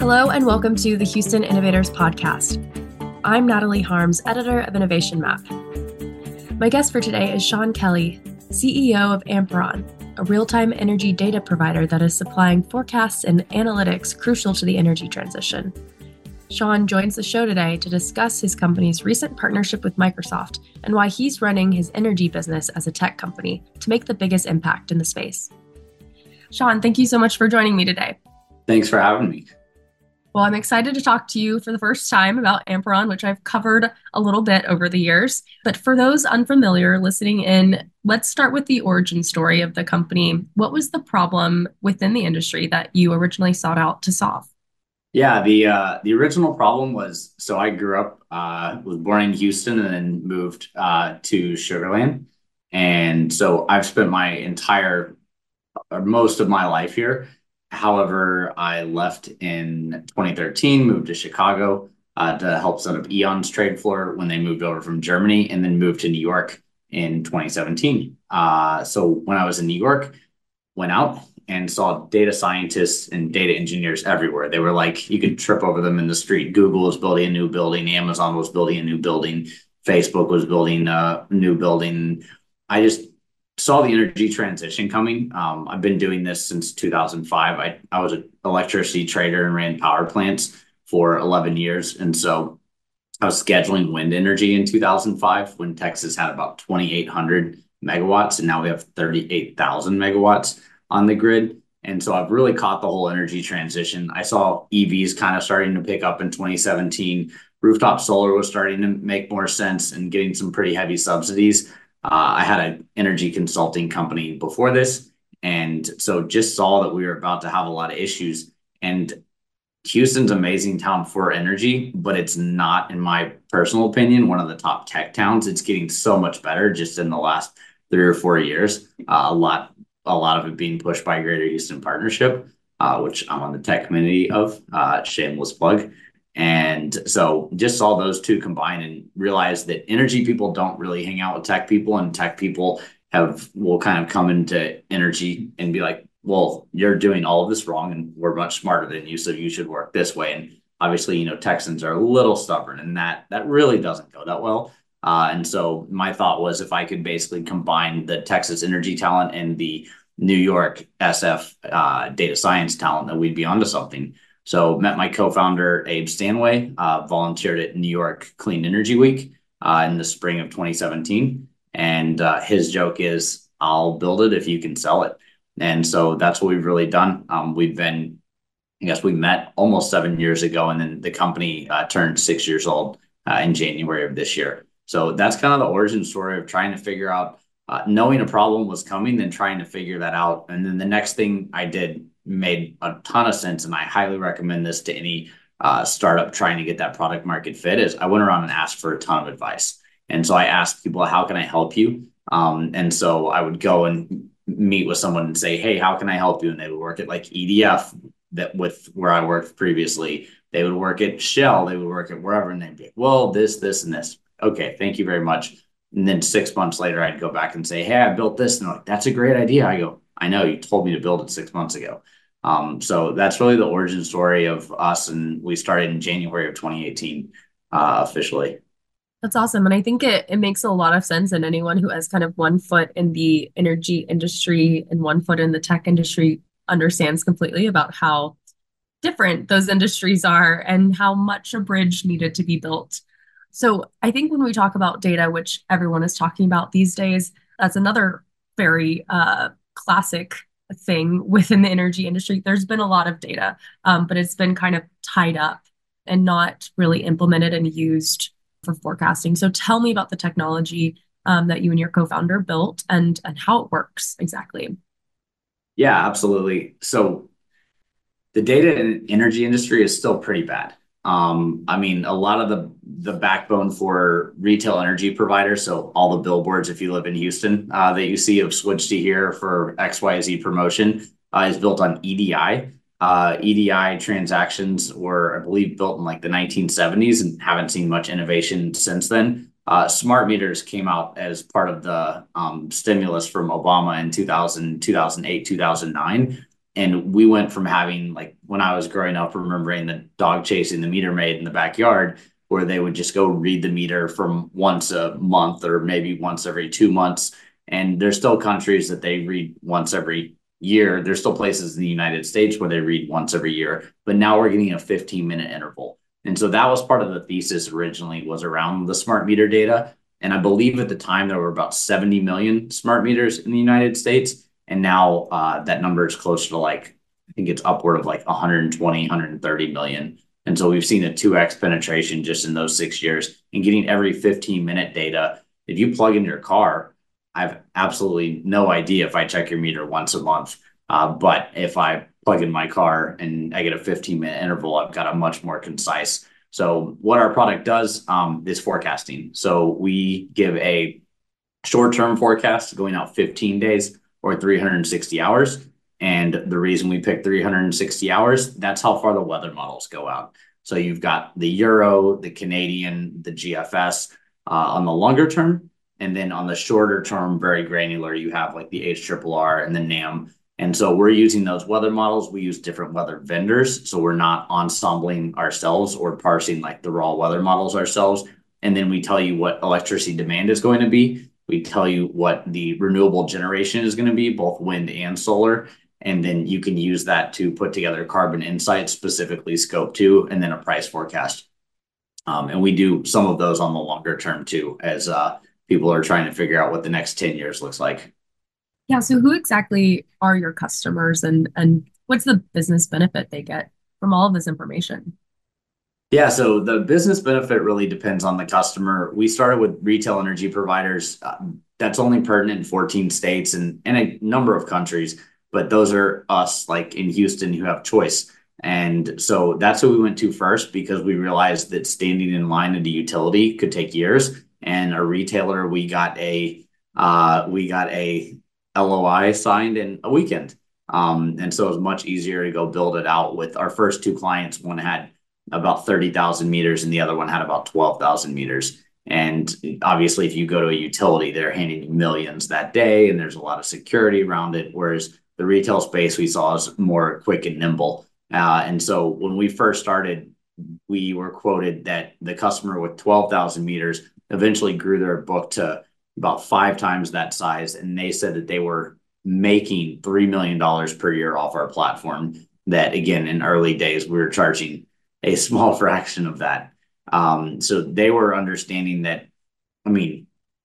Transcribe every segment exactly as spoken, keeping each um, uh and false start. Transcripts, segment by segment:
Hello and welcome to the Houston Innovators Podcast. I'm Natalie Harms, editor of Innovation Map. My guest for today is Sean Kelly, C E O of Amperon, a real-time energy data provider that is supplying forecasts and analytics crucial to the energy transition. Sean joins the show today to discuss his company's recent partnership with Microsoft and why he's running his energy business as a tech company to make the biggest impact in the space. Sean, thank you so much for joining me today. Thanks for having me. Well, I'm excited to talk to you for the first time about Amperon, which I've covered a little bit over the years. But for those unfamiliar listening in, let's start with the origin story of the company. What was the problem within the industry that you originally sought out to solve? Yeah, the uh, the original problem was, so I grew up, uh, was born in Houston and then moved uh, to Sugar Land. And so I've spent my entire, or most of my life here. However, I left in twenty thirteen, moved to Chicago uh, to help set up Eon's trade floor when they moved over from Germany, and then moved to New York in twenty seventeen. Uh, so when I was in New York, went out and saw data scientists and data engineers everywhere. They were like, you could trip over them in the street. Google was building a new building. Amazon was building a new building. Facebook was building a new building. I just saw the energy transition coming. Um, I've been doing this since two thousand five. I, I was an electricity trader and ran power plants for eleven years. And so I was scheduling wind energy in two thousand five when Texas had about twenty-eight hundred megawatts. And now we have thirty-eight thousand megawatts on the grid. And so I've really caught the whole energy transition. I saw E Vs kind of starting to pick up in twenty seventeen. Rooftop solar was starting to make more sense and getting some pretty heavy subsidies. Uh, I had an energy consulting company before this, and so just saw that we were about to have a lot of issues. And Houston's an amazing town for energy, but it's not, in my personal opinion, one of the top tech towns. It's getting so much better just in the last three or four years. Uh, a lot, a lot of it being pushed by Greater Houston Partnership, uh, which I'm on the tech committee of. Uh, shameless plug. And so just saw those two combine and realized that energy people don't really hang out with tech people, and tech people have will kind of come into energy and be like, well, you're doing all of this wrong and we're much smarter than you, so you should work this way. And obviously, you know, Texans are a little stubborn, and that that really doesn't go that well. Uh, and so my thought was, if I could basically combine the Texas energy talent and the New York S F uh, data science talent, that we'd be onto something. So met my co-founder, Abe Stanway, uh, volunteered at New York Clean Energy Week uh, in the spring of twenty seventeen. And uh, his joke is, I'll build it if you can sell it. And so that's what we've really done. Um, we've been, I guess we met almost seven years ago, and then the company uh, turned six years old uh, in January of this year. So that's kind of the origin story of trying to figure out, uh, knowing a problem was coming, then trying to figure that out. And then the next thing I did made a ton of sense, and I highly recommend this to any uh, startup trying to get that product market fit, is I went around and asked for a ton of advice. And so I asked people, how can I help you? Um, and so I would go and meet with someone and say, hey, how can I help you? And they would work at like E D F, that with where I worked previously. They would work at Shell, they would work at wherever, and they'd be like, well, this, this, and this. Okay, thank you very much. And then six months later, I'd go back and say, hey, I built this. And they're like, that's a great idea. I go, I know, you told me to build it six months ago. Um, so that's really the origin story of us. And we started in January of twenty eighteen uh, officially. That's awesome. And I think it, it makes a lot of sense. And anyone who has kind of one foot in the energy industry and one foot in the tech industry understands completely about how different those industries are and how much a bridge needed to be built. So I think when we talk about data, which everyone is talking about these days, that's another very uh, classic thing within the energy industry. There's been a lot of data, um, but it's been kind of tied up and not really implemented and used for forecasting. So tell me about the technology um, that you and your co-founder built and, and how it works exactly. Yeah, absolutely. So the data and energy industry is still pretty bad. Um, I mean, a lot of the the backbone for retail energy providers, so all the billboards, if you live in Houston, uh, that you see of switch to here for X Y Z promotion, uh, is built on E D I. Uh, E D I transactions were, I believe, built in like the nineteen seventies and haven't seen much innovation since then. Uh, smart meters came out as part of the um, stimulus from Obama in two thousand, two thousand eight, two thousand nine. And we went from having, like, when I was growing up, remembering the dog chasing the meter maid in the backyard, where they would just go read the meter from once a month or maybe once every two months. And there's still countries that they read once every year. There's still places in the United States where they read once every year, but now we're getting a fifteen minute interval. And so that was part of the thesis originally, was around the smart meter data. And I believe at the time there were about seventy million smart meters in the United States. And now uh, that number is closer to, like, I think it's upward of like one hundred twenty, one hundred thirty million. And so we've seen a two X penetration just in those six years and getting every fifteen minute data. If you plug in your car, I have absolutely no idea if I check your meter once a month. Uh, but if I plug in my car and I get a fifteen minute interval, I've got a much more concise. So what our product does um, is forecasting. So we give a short term forecast going out fifteen days or three hundred sixty hours. And the reason we pick three hundred sixty hours, that's how far the weather models go out. So you've got the Euro, the Canadian, the G F S uh, on the longer term. And then on the shorter term, very granular, you have like the H R R R and the NAM. And so we're using those weather models. We use different weather vendors. So we're not ensembling ourselves or parsing like the raw weather models ourselves. And then we tell you what electricity demand is going to be. We tell you what the renewable generation is going to be, both wind and solar. And then you can use that to put together carbon insights, specifically scope two, and then a price forecast. Um, and we do some of those on the longer term too, as uh, people are trying to figure out what the next ten years looks like. Yeah, so who exactly are your customers and and what's the business benefit they get from all of this information? Yeah, so the business benefit really depends on the customer. We started with retail energy providers. Uh, that's only pertinent in fourteen states and, and a number of countries, but those are us, like in Houston, who have choice. And so that's who we went to first, because we realized that standing in line at a utility could take years. And a retailer, we got a uh, we got a L O I signed in a weekend. Um, and so it was much easier to go build it out with our first two clients. One had about thirty thousand meters and the other one had about twelve thousand meters. And obviously, if you go to a utility, they're handing you millions that day and there's a lot of security around it. Whereas the retail space we saw is more quick and nimble. Uh, and so when we first started, we were quoted that the customer with twelve thousand meters eventually grew their book to about five times that size. And they said that they were making three million dollars per year off our platform. That, again, in early days, we were charging a small fraction of that. Um, so they were understanding that, I mean,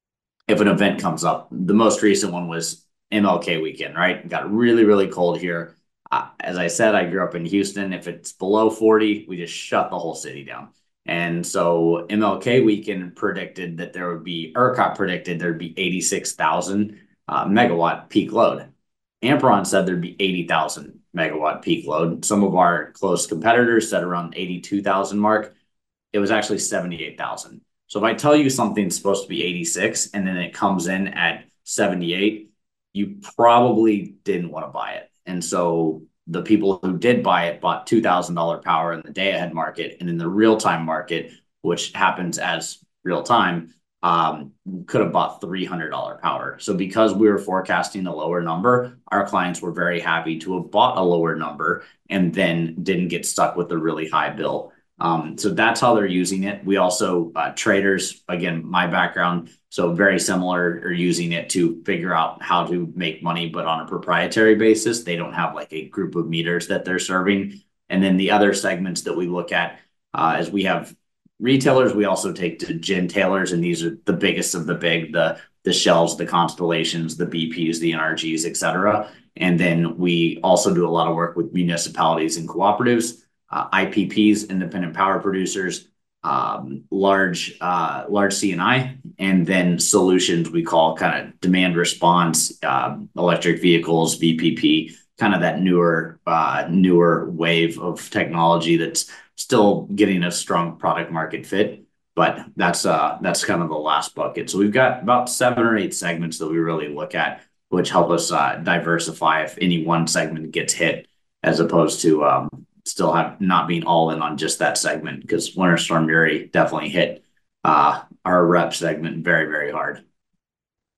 if an event comes up, the most recent one was M L K weekend, right? It got really, really cold here. Uh, as I said, I grew up in Houston. If it's below forty, we just shut the whole city down. And so M L K weekend predicted that there would be, ERCOT predicted there'd be eighty-six thousand uh, megawatt peak load. Ampron said there'd be eighty thousand megawatt peak load. Some of our close competitors said around eighty-two thousand mark. It was actually seventy-eight thousand. So if I tell you something's supposed to be eighty-six and then it comes in at seventy-eight, you probably didn't want to buy it. And so the people who did buy it bought two thousand dollars power in the day ahead market, and in the real time market, which happens as real time, um, could have bought three hundred dollars power. So because we were forecasting a lower number, our clients were very happy to have bought a lower number and then didn't get stuck with a really high bill. Um, so that's how they're using it. We also, uh, traders, again, my background, so very similar, are using it to figure out how to make money, but on a proprietary basis. They don't have like a group of meters that they're serving. And then the other segments that we look at, uh, as we have retailers, we also take to gen tailors, and these are the biggest of the big, the the Shells, the Constellations, the B Ps, the N R Gs, et cetera. And then we also do a lot of work with municipalities and cooperatives, uh, I P Ps, independent power producers, um, large uh, large C and I, and then solutions we call kind of demand response, uh, electric vehicles, V P P, kind of that newer uh, newer wave of technology that's still getting a strong product market fit. But that's uh that's kind of the last bucket. So we've got about seven or eight segments that we really look at, which help us uh, diversify if any one segment gets hit, as opposed to um, still have not being all in on just that segment, because Winter Storm Uri definitely hit uh, our rep segment very, very hard.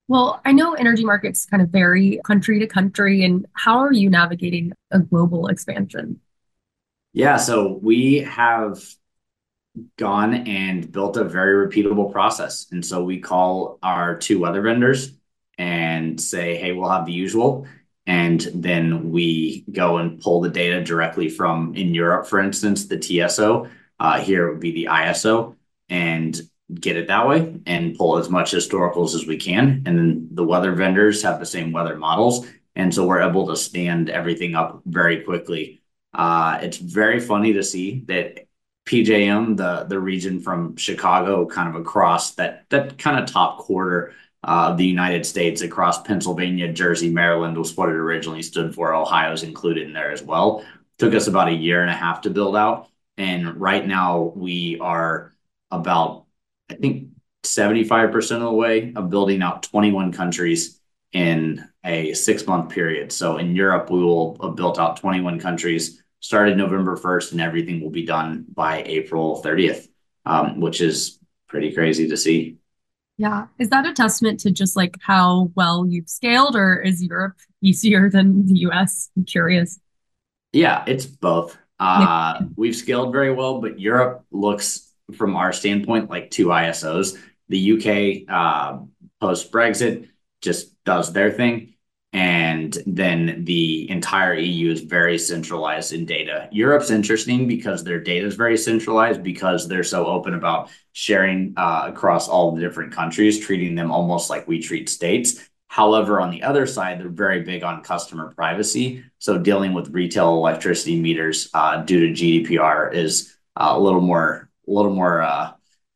Well, I know energy markets kind of vary country to country, and how are you navigating a global expansion? Yeah, so we have gone and built a very repeatable process. And so we call our two weather vendors and say, hey, we'll have the usual. And then we go and pull the data directly from in Europe, for instance, the T S O. Uh, here would be the I S O, and get it that way and pull as much historicals as we can. And then the weather vendors have the same weather models. And so we're able to stand everything up very quickly. Uh, it's very funny to see that P J M, the the region from Chicago, kind of across that that kind of top quarter uh, of the United States, across Pennsylvania, Jersey, Maryland, was what it originally stood for. Ohio's included in there as well. Took us about a year and a half to build out, and right now we are about, I think, seventy-five percent of the way of building out twenty-one countries in a six month period. So in Europe, we will have built out twenty-one countries, started November first, and everything will be done by April thirtieth, um, which is pretty crazy to see. Yeah. Is that a testament to just like how well you've scaled, or is Europe easier than the U S? I'm curious. Yeah, it's both. Yeah. Uh, we've scaled very well, but Europe looks, from our standpoint, like two I S Os. The U K, uh, post Brexit, just does their thing. And then the entire E U is very centralized in data. Europe's interesting because their data is very centralized because they're so open about sharing uh, across all the different countries, treating them almost like we treat states. However, on the other side, they're very big on customer privacy. So dealing with retail electricity meters uh, due to G D P R is uh, a little more, a little more, uh,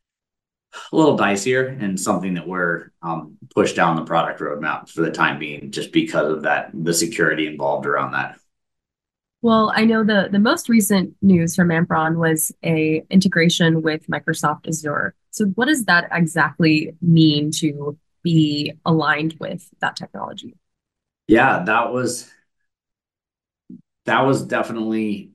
a little dicier, and something that we're um, pushed down the product roadmap for the time being, just because of that, the security involved around that. Well, I know the the most recent news from Ampron was a integration with Microsoft Azure. So what does that exactly mean to be aligned with that technology? Yeah, that was that was definitely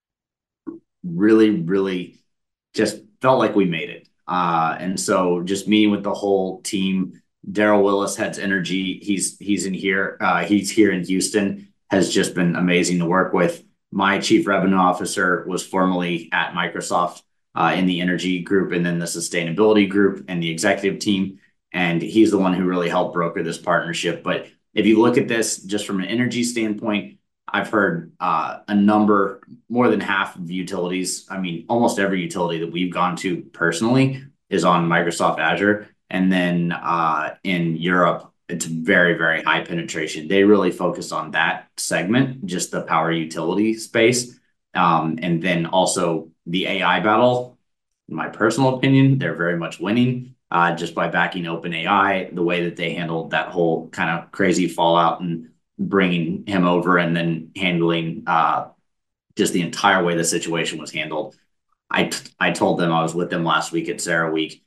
really, really just felt like we made it. Uh, and so just meeting with the whole team, Daryl Willis heads energy. He's he's in here. Uh, he's here in Houston. Has just been amazing to work with. My chief revenue officer was formerly at Microsoft uh, in the energy group, and then the sustainability group and the executive team. And he's the one who really helped broker this partnership. But if you look at this just from an energy standpoint, I've heard uh, a number, more than half of utilities. I mean, almost every utility that we've gone to personally is on Microsoft Azure. And then uh, in Europe, it's very, very high penetration. They really focus on that segment, just the power utility space. Um, and then also the A I battle, in my personal opinion, they're very much winning uh, just by backing OpenAI, the way that they handled that whole kind of crazy fallout and bringing him over, and then handling uh, just the entire way the situation was handled. I I told them, I was with them last week at Sarah Week.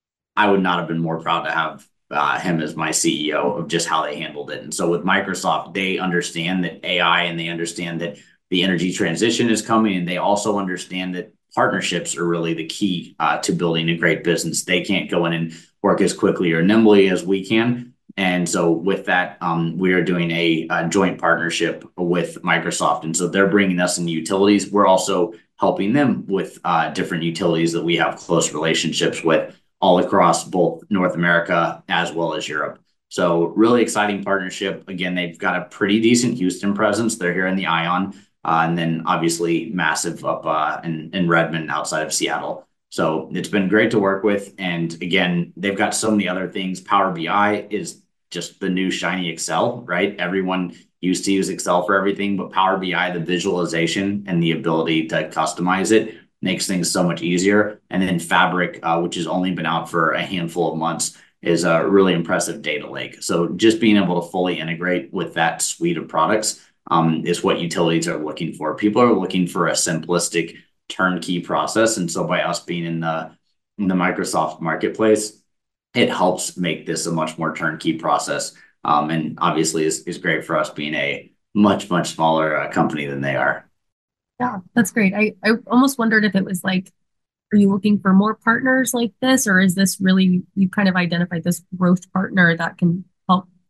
I would not have been more proud to have uh, him as my C E O, of just how they handled it. And so with Microsoft, they understand that A I, and they understand that the energy transition is coming, and they also understand that partnerships are really the key uh, to building a great business. They can't go in and work as quickly or nimbly as we can. And so with that, um, we are doing a, a joint partnership with Microsoft. And so they're bringing us in utilities. We're also helping them with uh, different utilities that we have close relationships with all across both North America as well as Europe. So really exciting partnership. Again, they've got a pretty decent Houston presence. They're here in the Ion, uh, and then obviously massive up uh, in, in Redmond outside of Seattle. So it's been great to work with. And again, they've got so many other things. Power B I is just the new shiny Excel, right? Everyone used to use Excel for everything, but Power B I, the visualization and the ability to customize it, makes things so much easier. And then Fabric, uh, which has only been out for a handful of months, is a really impressive data lake. So just being able to fully integrate with that suite of products um, is what utilities are looking for. People are looking for a simplistic turnkey process. And so by us being in the in the Microsoft marketplace, it helps make this a much more turnkey process. Um, and obviously is, is great for us being a much, much smaller uh, company than they are. Yeah, that's great. I, I almost wondered if it was like, are you looking for more partners like this, or is this really, you kind of identified this growth partner that can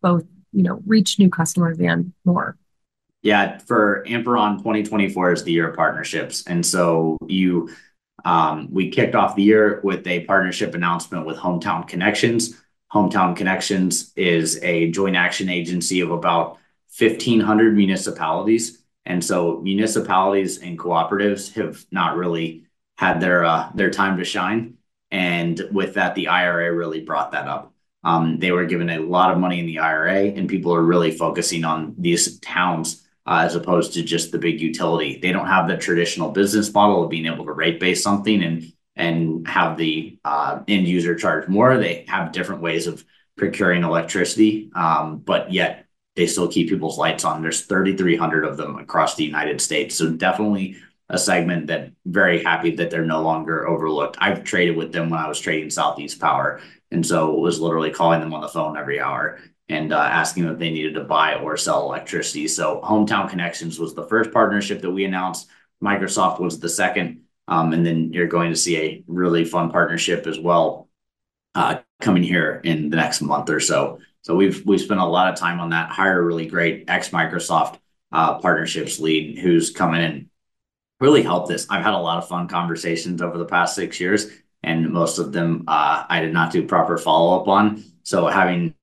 both, you know, reach new customers and more? Yeah, for Amperon, twenty twenty-four is the year of partnerships. And so you um, we kicked off the year with a partnership announcement with Hometown Connections. Hometown Connections is a joint action agency of about fifteen hundred municipalities. And so municipalities and cooperatives have not really had their uh, their time to shine. And with that, the I R A really brought that up. Um, they were given a lot of money in the I R A, and people are really focusing on these towns uh, as opposed to just the big utility. They don't have the traditional business model of being able to rate base something and and have the uh, end user charge more. They have different ways of procuring electricity, um, but yet they still keep people's lights on. There's thirty-three hundred of them across the United States. So definitely a segment that very happy that they're no longer overlooked. I've traded with them when I was trading Southeast Power. And so was literally calling them on the phone every hour and uh, asking if they needed to buy or sell electricity. So Hometown Connections was the first partnership that we announced. Microsoft was the second. Um, and then you're going to see a really fun partnership as well uh, coming here in the next month or so. So we've we've spent a lot of time on that. Hire a really great ex-Microsoft uh, partnerships lead who's come in and really helped this. I've had a lot of fun conversations over the past six years, and most of them uh, I did not do proper follow up on. So having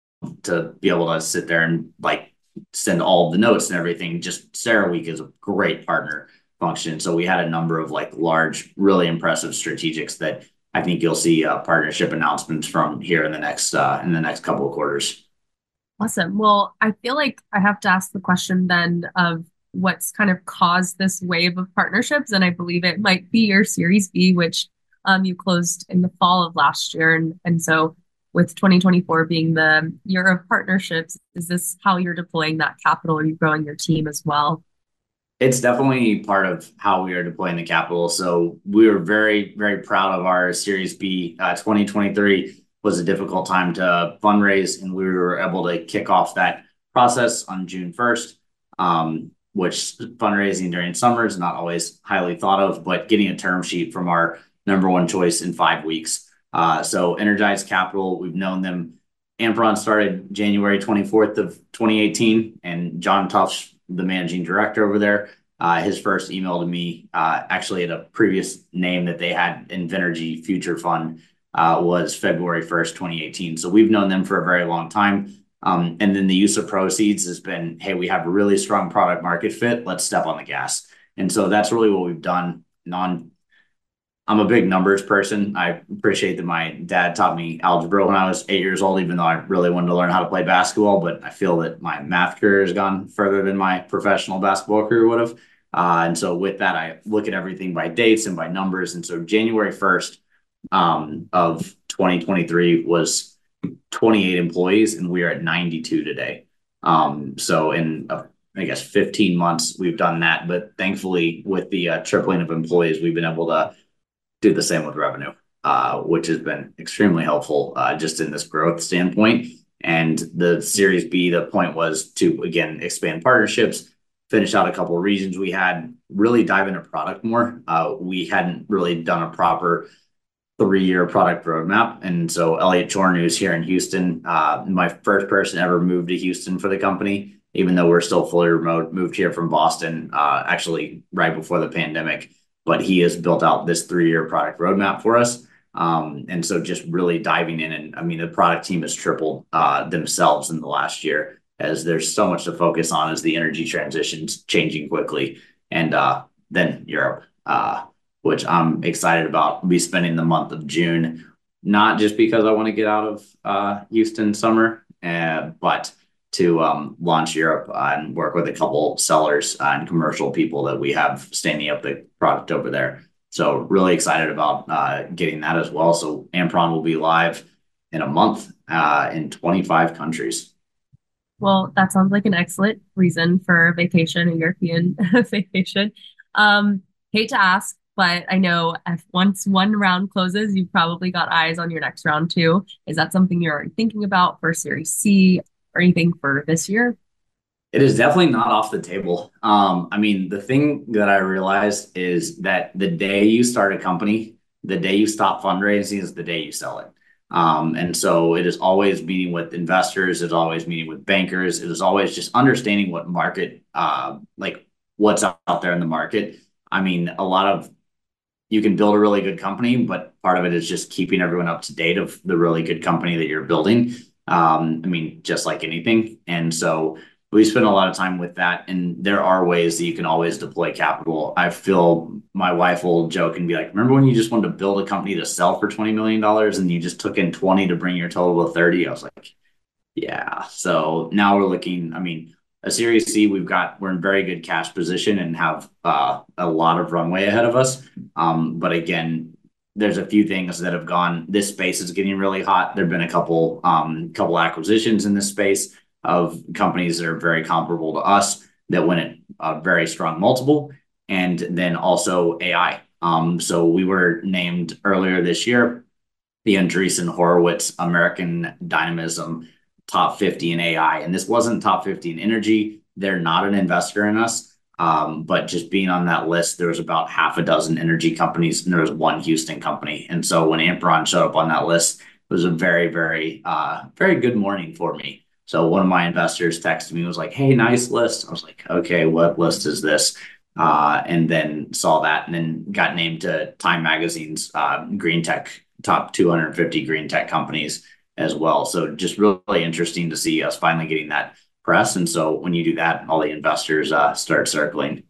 to be able to sit there and like send all the notes and everything, just CERAWeek is a great partner function. So we had a number of like large, really impressive strategics that I think you'll see uh, partnership announcements from here in the next uh, in the next couple of quarters. Awesome. Well, I feel like I have to ask the question then of what's kind of caused this wave of partnerships. And I believe it might be your Series B, which um, you closed in the fall of last year. And, and so with twenty twenty-four being the year of partnerships, is this how you're deploying that capital? Are you growing your team as well? It's definitely part of how we are deploying the capital. So we were very, very proud of our Series B. Uh, twenty twenty-three was a difficult time to fundraise, and we were able to kick off that process on June first, um, which fundraising during summer is not always highly thought of, but getting a term sheet from our number one choice in five weeks. Uh, so Energized Capital, we've known them. Amperon started January twenty-fourth of twenty eighteen, and John Tuff's the managing director over there. Uh, his first email to me, uh, actually at a previous name that they had, Invenergy Future Fund, uh, was February first, twenty eighteen. So we've known them for a very long time. Um, and then the use of proceeds has been, hey, we have a really strong product market fit. Let's step on the gas. And so that's really what we've done. Non, I'm a big numbers person. I appreciate that my dad taught me algebra when I was eight years old, even though I really wanted to learn how to play basketball. But I feel that my math career has gone further than my professional basketball career would have. Uh, and so with that, I look at everything by dates and by numbers. And so January first um, of twenty twenty-three was twenty-eight employees, and we are at ninety-two today. Um, so in, uh, I guess, fifteen months, we've done that. But thankfully, with the uh, tripling of employees, we've been able to do the same with revenue, uh, which has been extremely helpful uh, just in this growth standpoint. And the Series B, the point was to, again, expand partnerships, finish out a couple of regions we had, really dive into product more. Uh, we hadn't really done a proper three-year product roadmap. And so Elliot Chorn, who's here in Houston, uh, my first person ever moved to Houston for the company, even though we're still fully remote, moved here from Boston, uh, actually right before the pandemic. But he has built out this three-year product roadmap for us. Um, and so just really diving in. And I mean, the product team has tripled uh, themselves in the last year as there's so much to focus on as the energy transition's changing quickly. And uh, then Europe, uh, which I'm excited about. We'll be spending the month of June, not just because I want to get out of uh, Houston summer, uh, but to um, launch Europe uh, and work with a couple sellers uh, and commercial people that we have standing up the product over there. So really excited about uh, getting that as well. So Amperon will be live in a month uh, in twenty-five countries. Well, that sounds like an excellent reason for a vacation, a European vacation. Um, hate to ask, but I know if once one round closes, you've probably got eyes on your next round too. Is that something you're already thinking about for Series C or anything for this year? It is definitely not off the table. Um, I mean, the thing that I realized is that the day you start a company, the day you stop fundraising is the day you sell it. Um, and so it is always meeting with investors, it's always meeting with bankers, it is always just understanding what market, uh, like what's out there in the market. I mean, a lot of you can build a really good company, but part of it is just keeping everyone up to date of the really good company that you're building. Um, I mean, just like anything. And so we spend a lot of time with that. And there are ways that you can always deploy capital. I feel my wife will joke and be like, remember when you just wanted to build a company to sell for twenty million dollars and you just took in twenty to bring your total to thirty? I was like, yeah. So now we're looking, I mean, a Series C, we've got, we're in very good cash position and have uh, a lot of runway ahead of us. Um, but again, there's a few things that have gone, this space is getting really hot. There've been a couple, um, couple acquisitions in this space of companies that are very comparable to us that went at a very strong multiple. And then also A I. Um, so we were named earlier this year the Andreessen Horowitz American Dynamism top fifty in A I. And this wasn't top fifty in energy. They're not an investor in us. Um, but just being on that list, there was about half a dozen energy companies and there was one Houston company. And so when Ampron showed up on that list, it was a very, very, uh, very good morning for me. So one of my investors texted me and was like, hey, nice list. I was like, okay, what list is this? Uh, and then saw that and then got named to Time Magazine's uh, Green Tech top two hundred fifty green tech companies as well. So just really interesting to see us finally getting that press. And so when you do that, all the investors uh, start circling.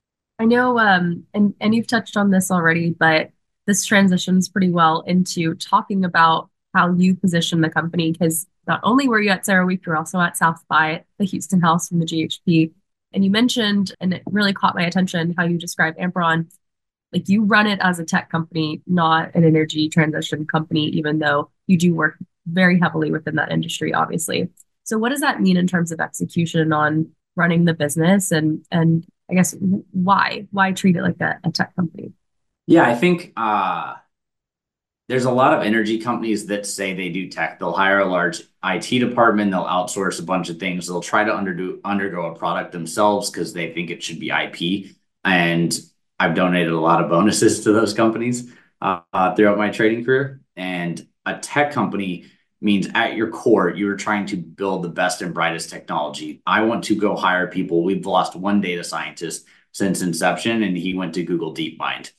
I know, um, and and you've touched on this already, but this transitions pretty well into talking about how you position the company because not only were you at CERAWeek, you're also at South by the Houston House from the G H P. And you mentioned, and it really caught my attention, how you described Ampron. Like you run it as a tech company, not an energy transition company, even though you do work very heavily within that industry, obviously. So what does that mean in terms of execution on running the business and and I guess why why treat it like a, a tech company? Yeah, I think uh, there's a lot of energy companies that say they do tech. They'll hire a large I T department, they'll outsource a bunch of things, they'll try to underdo, undergo a product themselves because they think it should be I P. And I've donated a lot of bonuses to those companies uh, uh, throughout my trading career. And a tech company means at your core, you're trying to build the best and brightest technology. I want to go hire people. We've lost one data scientist since inception, and he went to Google DeepMind.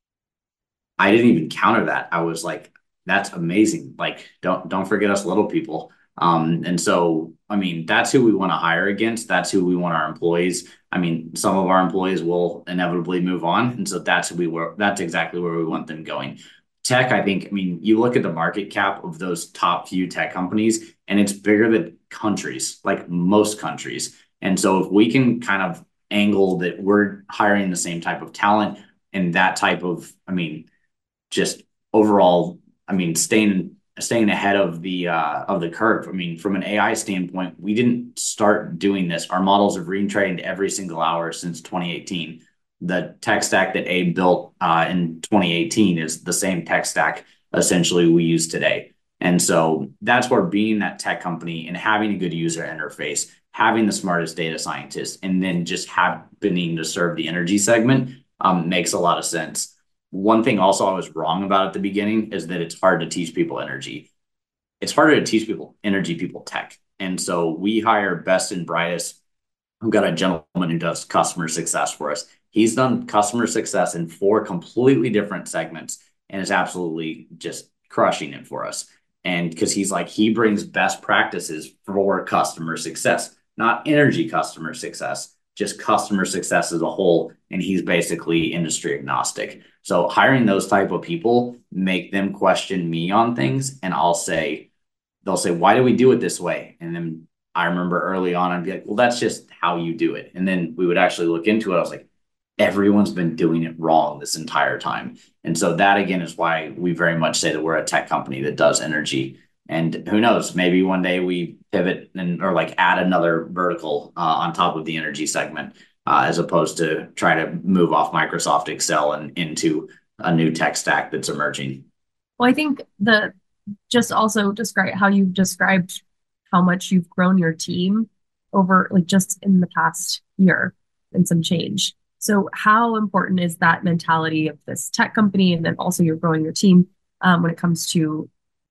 I didn't even counter that. I was like, that's amazing. Like, don't don't forget us little people. Um, and so, I mean, that's who we want to hire against. That's who we want our employees. I mean, some of our employees will inevitably move on, and so that's who we were. That's exactly where we want them going. Tech, I think. I mean, you look at the market cap of those top few tech companies, and it's bigger than countries, like most countries. And so, if we can kind of angle that we're hiring the same type of talent and that type of, I mean just overall, I mean, staying staying ahead of the uh, of the curve. I mean, from an A I standpoint, we didn't start doing this. Our models have retrained every single hour since twenty eighteen. The tech stack that Abe built uh, in twenty eighteen is the same tech stack essentially we use today. And so that's where being that tech company and having a good user interface, having the smartest data scientists, and then just happening to serve the energy segment um, makes a lot of sense. One thing also I was wrong about at the beginning is that it's hard to teach people energy. It's harder to teach people energy, people tech. And so we hire best and brightest. We've got a gentleman who does customer success for us. He's done customer success in four completely different segments and is absolutely just crushing it for us. And because he's like, he brings best practices for customer success, not energy customer success, just customer success as a whole. And he's basically industry agnostic. So hiring those type of people make them question me on things. And I'll say, they'll say, why do we do it this way? And then I remember early on, I'd be like, well, that's just how you do it. And then we would actually look into it. I was like, everyone's been doing it wrong this entire time. And so that again is why we very much say that we're a tech company that does energy. And who knows, maybe one day we pivot and or like add another vertical uh, on top of the energy segment, uh, as opposed to try to move off Microsoft Excel and into a new tech stack that's emerging. Well, I think the just also describe how you've described how much you've grown your team over like just in the past year and some change. So how important is that mentality of this tech company and then also you're growing your team um, when it comes to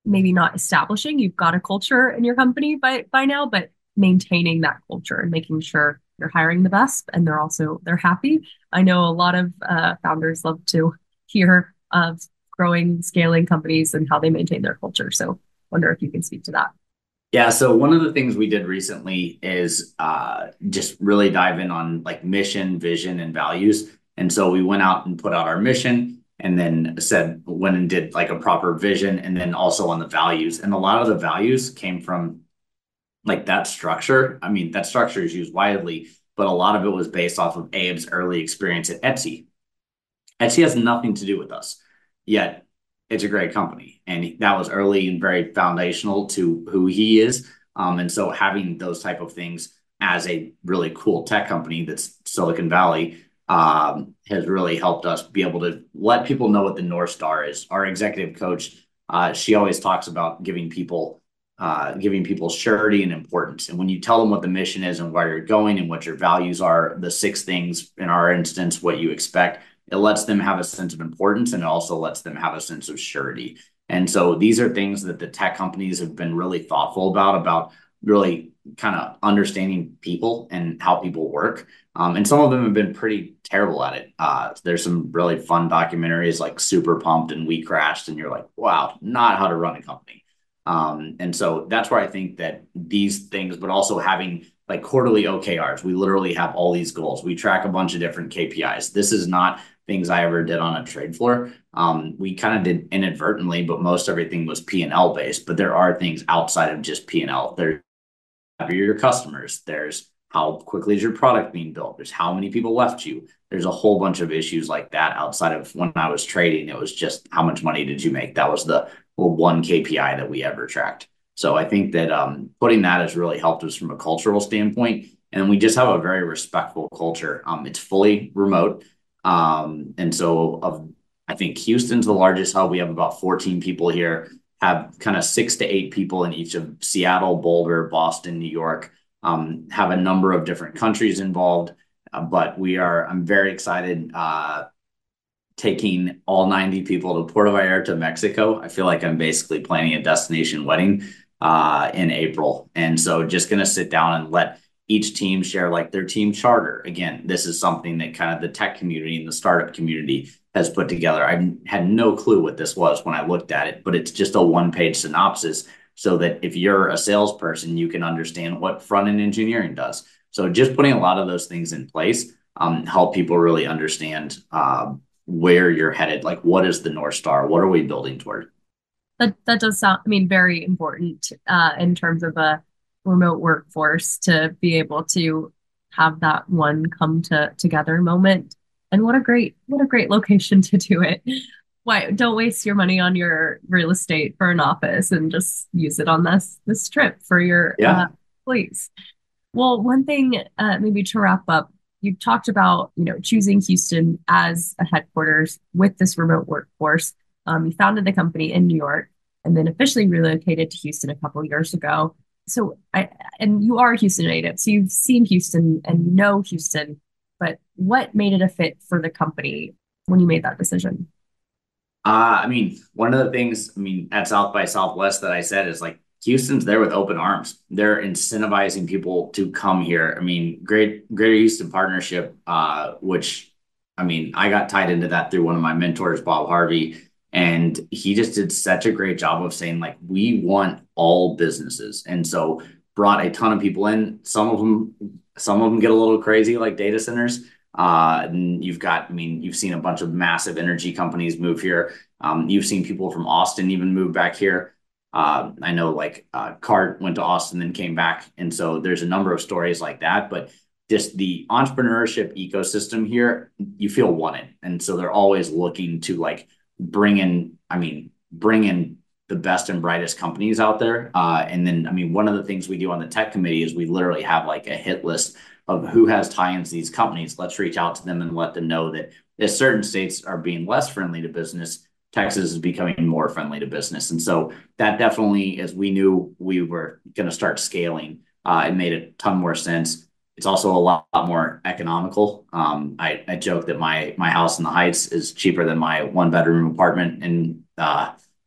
maybe not establishing, you've got a culture in your company by by now, but maintaining that culture and making sure you're hiring the best and they're also they're happy. I know a lot of uh, founders love to hear of growing, scaling companies and how they maintain their culture. So wonder if you can speak to that. Yeah, so one of the things we did recently is uh, just really dive in on like mission, vision, and values. And so we went out and put out our mission and then said, went and did like a proper vision and then also on the values. And a lot of the values came from like that structure. I mean, that structure is used widely, but a lot of it was based off of Abe's early experience at Etsy. Etsy has nothing to do with us, yet it's a great company. And that was early and very foundational to who he is. Um, and so having those type of things as a really cool tech company that's Silicon Valley um, has really helped us be able to let people know what the North Star is. Our executive coach, uh, she always talks about giving people uh, giving people surety and importance. And when you tell them what the mission is and where you're going and what your values are, the six things in our instance, what you expect, it lets them have a sense of importance and it also lets them have a sense of surety. And so these are things that the tech companies have been really thoughtful about, about really kind of understanding people and how people work. Um, and some of them have been pretty terrible at it. Uh, there's some really fun documentaries like Super Pumped and We Crashed, and you're like, wow, not how to run a company. Um, and so that's where I think that these things, but also having like quarterly O K Rs, we literally have all these goals. We track a bunch of different K P Is. This is not things I ever did on a trade floor. Um, we kind of did inadvertently, but most everything was P and L based. But there are things outside of just P and L. There's your customers. There's how quickly is your product being built. There's how many people left you. There's a whole bunch of issues like that outside of when I was trading. It was just how much money did you make? That was the well, one K P I that we ever tracked. So I think that um, putting that has really helped us from a cultural standpoint. And we just have a very respectful culture. Um, it's fully remote. Um, and so of, I think Houston's the largest hub. We have about fourteen people here, have kind of six to eight people in each of Seattle, Boulder, Boston, New York, um, have a number of different countries involved. Uh, but we are, I'm very excited uh, taking all ninety people to Puerto Vallarta, Mexico. I feel like I'm basically planning a destination wedding uh, in April. And so just going to sit down and let each team share like their team charter. Again, this is something that kind of the tech community and the startup community has put together. I had no clue what this was when I looked at it, but it's just a one-page synopsis so that if you're a salesperson, you can understand what front-end engineering does. So just putting a lot of those things in place um, help people really understand uh, where you're headed. Like, what is the North Star? What are we building toward? That that does sound, I mean, very important uh, in terms of a remote workforce to be able to have that one come to together moment. And what a great what a great location to do it. Why don't waste your money on your real estate for an office and just use it on this this trip for your uh, Yeah. employees. Well, one thing uh, maybe to wrap up, you talked about, you know, choosing Houston as a headquarters with this remote workforce. Um, you founded the company in New York and then officially relocated to Houston a couple of years ago. So I, and you are a Houston native, so you've seen Houston and you know Houston, but what made it a fit for the company when you made that decision? Uh, I mean, one of the things, I mean, at South by Southwest that I said is like Houston's there with open arms. They're incentivizing people to come here. I mean, great Greater Houston Partnership, uh, which I mean, I got tied into that through one of my mentors, Bob Harvey, and he just did such a great job of saying like we want all businesses, and so brought a ton of people in. Some of them, some of them get a little crazy, like data centers. Uh, and you've got, I mean, you've seen a bunch of massive energy companies move here. Um, you've seen people from Austin even move back here. Uh, I know like uh, Cart went to Austin and came back. And so there's a number of stories like that. But just the entrepreneurship ecosystem here, you feel wanted. And so they're always looking to like bring in, I mean, bring in the best and brightest companies out there. Uh, and then, I mean, one of the things we do on the tech committee is we literally have like a hit list of who has tie-ins to these companies. Let's reach out to them and let them know that if certain states are being less friendly to business, Texas is becoming more friendly to business. And so that definitely, as we knew we were going to start scaling, uh, it made a ton more sense. It's also a lot, lot more economical. Um, I, I joke that my my house in the Heights is cheaper than my one bedroom apartment in uh,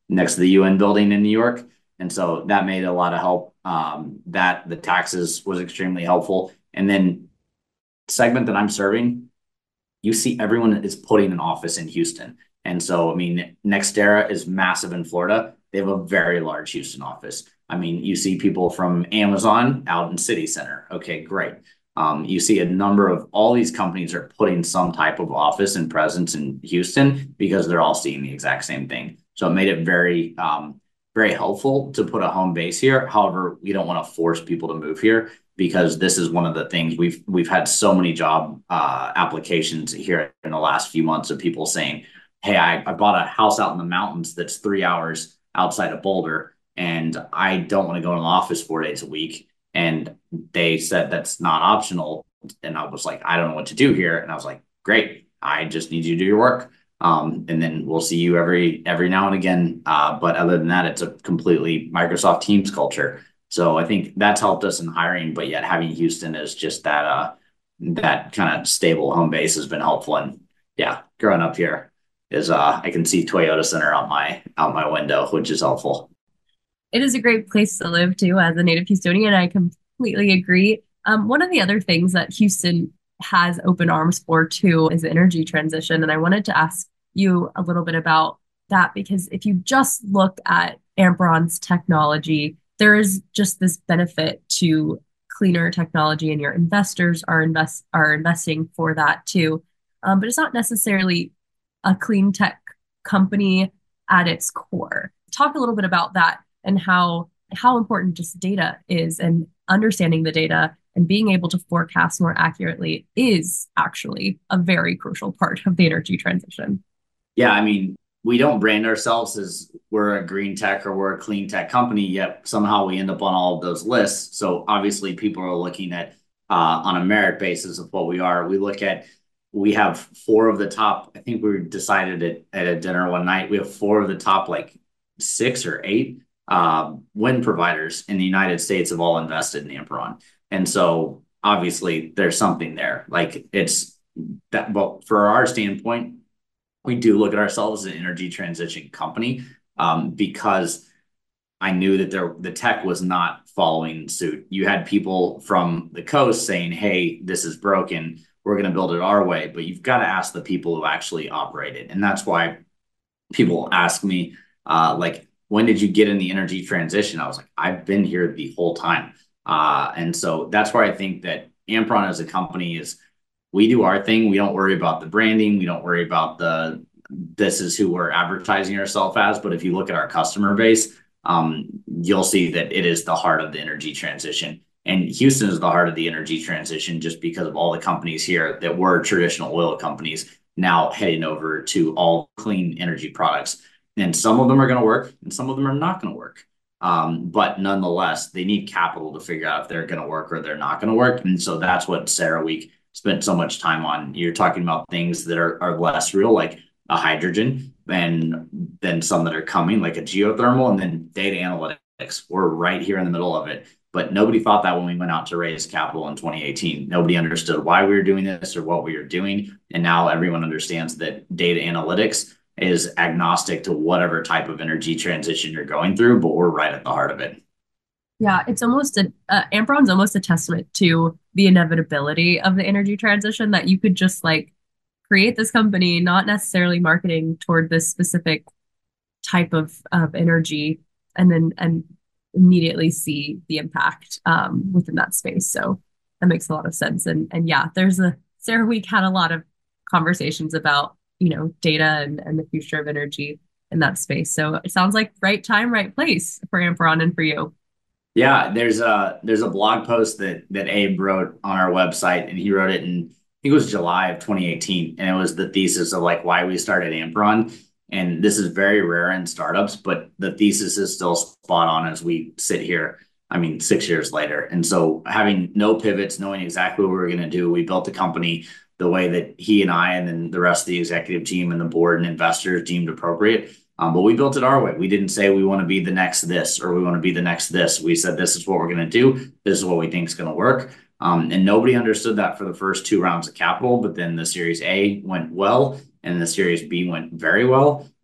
next to the U N building in New York. And so that made a lot of help. Um, that the taxes was extremely helpful. And then segment that I'm serving, you see everyone is putting an office in Houston. And so, I mean, Nextera is massive in Florida. They have a very large Houston office. I mean, you see people from Amazon out in City Center. Okay, great. Um, you see a number of all these companies are putting some type of office and presence in Houston because they're all seeing the exact same thing. So it made it very, um, very helpful to put a home base here. However, we don't want to force people to move here because this is one of the things we've we've had so many job uh, applications here in the last few months of people saying, "Hey, I, I bought a house out in the mountains that's three hours outside of Boulder, and I don't want to go in the office four days a week." And they said that's not optional, and I was like, "I don't know what to do here." And I was like, "Great, I just need you to do your work." Um, and then we'll see you every every now and again. Uh, but other than that, it's a completely Microsoft Teams culture. So I think that's helped us in hiring, but yet having Houston as just that uh that kind of stable home base has been helpful. And yeah, growing up here is uh I can see Toyota Center out my out my window, which is helpful. It is a great place to live too, as a native Houstonian. I completely agree. Um, one of the other things that Houston has open arms for too is energy transition. And I wanted to ask you a little bit about that because if you just look at Ampron's technology, there is just this benefit to cleaner technology, and your investors are invest are investing for that too. Um, but it's not necessarily a clean tech company at its core. Talk a little bit about that and how how important just data is, and understanding the data and being able to forecast more accurately is actually a very crucial part of the energy transition. Yeah, I mean, we don't brand ourselves as we're a green tech or we're a clean tech company, yet somehow we end up on all of those lists. So obviously, people are looking at uh, on a merit basis of what we are. We look at we have four of the top. I think we decided it at a dinner one night. We have four of the top like six or eight uh, wind providers in the United States have all invested in Ampron, and so obviously there's something there. Like it's that, but for our standpoint we do look at ourselves as an energy transition company um, because I knew that there the tech was not following suit. You had people from the coast saying, "Hey, this is broken. We're going to build it our way." But you've got to ask the people who actually operate it, and that's why people ask me, uh, like, "When did you get in the energy transition?" I was like, "I've been here the whole time," uh, and so that's where I think that Ampron as a company is we do our thing. We don't worry about the branding. We don't worry about the this is who we're advertising ourselves as. But if you look at our customer base, um, you'll see that it is the heart of the energy transition. And Houston is the heart of the energy transition just because of all the companies here that were traditional oil companies now heading over to all clean energy products. And some of them are going to work and some of them are not going to work. Um, but nonetheless, they need capital to figure out if they're going to work or they're not going to work. And so that's what CERAWeek spent so much time on. You're talking about things that are, are less real, like a hydrogen, and then some that are coming, like a geothermal, and then data analytics. We're right here in the middle of it. But nobody thought that when we went out to raise capital in twenty eighteen. Nobody understood why we were doing this or what we were doing. And now everyone understands that data analytics is agnostic to whatever type of energy transition you're going through, but we're right at the heart of it. Yeah, it's almost a uh, Ampron's almost a testament to the inevitability of the energy transition, that you could just like create this company, not necessarily marketing toward this specific type of of energy, and then and immediately see the impact um, within that space. So that makes a lot of sense. And and yeah, there's a CERAWeek had a lot of conversations about, you know, data and, and the future of energy in that space. So it sounds like right time, right place for Ampron and for you. Yeah, there's a there's a blog post that that Abe wrote on our website, and he wrote it in I think it was July of twenty eighteen, and it was the thesis of like why we started Ampron. And this is very rare in startups, but the thesis is still spot on as we sit here. I mean, six years later, and so having no pivots, knowing exactly what we were going to do, we built the company the way that he and I, and then the rest of the executive team and the board and investors deemed appropriate. Um, but we built it our way. We didn't say we want to be the next this or we want to be the next this. We said this is what we're going to do. This is what we think is going to work. Um, and nobody understood that for the first two rounds of capital. But then the Series A went well and the Series B went very well.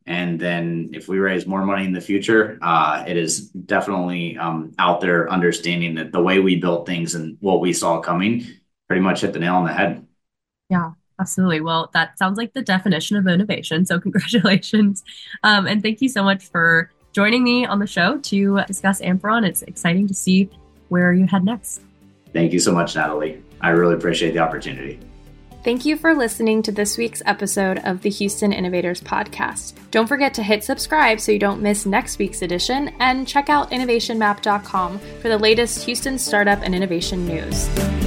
And then if we raise more money in the future, uh, it is definitely um, out there understanding that the way we built things and what we saw coming pretty much hit the nail on the head. Yeah, absolutely. Well, that sounds like the definition of innovation. So congratulations. Um, and thank you so much for joining me on the show to discuss Ampheron. It's exciting to see where you head next. Thank you so much, Natalie. I really appreciate the opportunity. Thank you for listening to this week's episode of the Houston Innovators Podcast. Don't forget to hit subscribe so you don't miss next week's edition, and check out innovation map dot com for the latest Houston startup and innovation news.